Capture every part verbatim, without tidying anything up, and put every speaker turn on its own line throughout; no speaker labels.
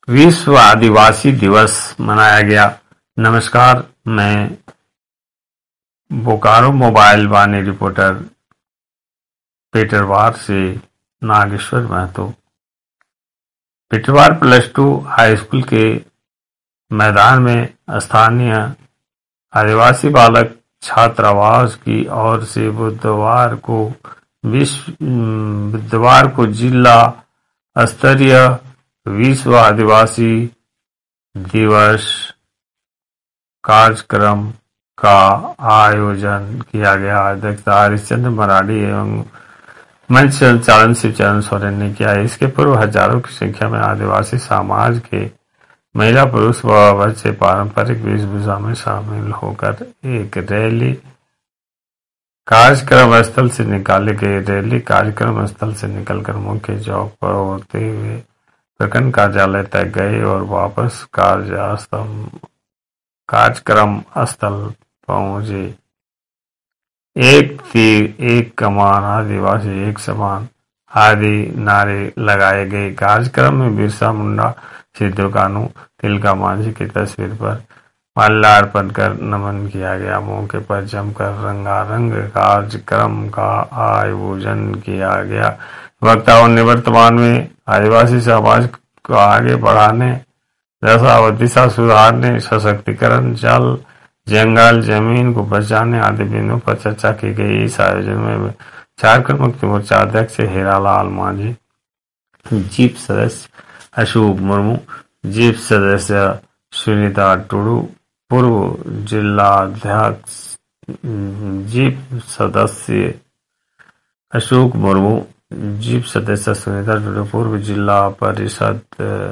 विश्व आदिवासी दिवस मनाया गया। नमस्कार, मैं बोकारो मोबाइल वाणी रिपोर्टर पेटरवार से Nageshwar Mahato. Petarwar plus two high school के मैदान में स्थानीय आदिवासी बालक छात्रावास की ओर से बुधवार को विश्व बुधवार को जिला स्तरीय विश्व आदिवासी दिवस कार्यक्रम का आयोजन किया गया। अध्यक्षता हरिश्चंद्र मराठी एवं मंच संचालन शिवचरण सोरेन ने किया। इसके पूर्व हजारों की संख्या में आदिवासी समाज के महिला, पुरुष व बच्चे पारंपरिक वेशभूषा में शामिल होकर एक रैली कार्यक्रम स्थल से निकाली गई। रैली कार्यक्रम स्थल से निकलकर मुख्य चौक पर होते हुए प्रखंड कार्यालय तक गए और वापस कार्यक्रम स्थल पहुंचे। एक तीर एक कमान, आदिवासी एक समान आदि नारे लगाए गए। कार्यक्रम में बिरसा मुंडा, सिद्धू कान्हू, तिलका मांझी की तस्वीर पर माल्यार्पण कर नमन किया गया। मौके पर जमकर रंगारंग कार्यक्रम का आयोजन किया गया। वक्ताओं ने वर्तमान में आदिवासी समाज को आगे बढ़ाने, दशा व दिशा सुधारने, सशक्तिकरण, जल, जंगल, जमीन को बचाने आदि बिंदुओं पर चर्चा की गई। इस आयोजन में झारखंड मुक्ति मोर्चा अध्यक्ष हीरालाल मांझी, जीप सदस्य अशोक मुर्मू, जीप सदस्य सुनीता टुडू, पूर्व जिलाध्यक्ष जीप सदस्य अशोक मुर्मू, जीप सदस्य सुनीता टुडू, पूर्व जिला परिषद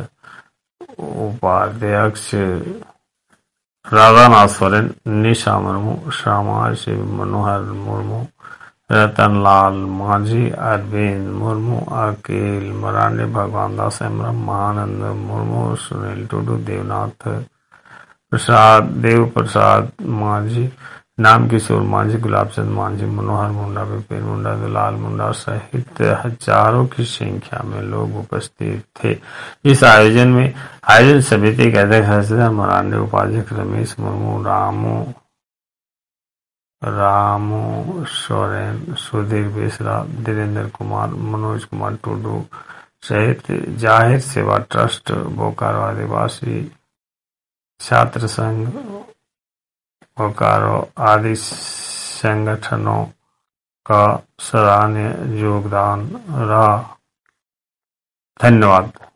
उपाध्यक्ष राधानाथ सोरेन, निशा मुर्मू, समाज सेवी मनोहर मुर्मू, रतनलाल मांझी, अरविंद मुर्मू, अकील मरांडे, भगवान दास हेम्ब्रम, महानंद मुर्मू, सुनील टुडू, देवनाथ प्रसाद, देव प्रसाद मांझी, नाम किशोर मांझी, गुलाबचंद मांझी, मनोहर मुंडा, विपिन मुंडा, दुलाल मुंडा सहित हजारों की संख्या में लोग उपस्थित थे। इस आयोजन में आयोजन समिति के अध्यक्ष हर्षवर्धन मरांडे, उपाध्यक्ष रमेश मुर्मू, रामू रामू सोरेन, सुधीर बेसरा, धीरेन्द्र कुमार, मनोज कुमार टुडू सहित जाहिर सेवा ट्रस्ट, बोकारो आदिवासी छात्र संघ, बोकारो आदि संगठनों का सराहनीय योगदान रहा। धन्यवाद।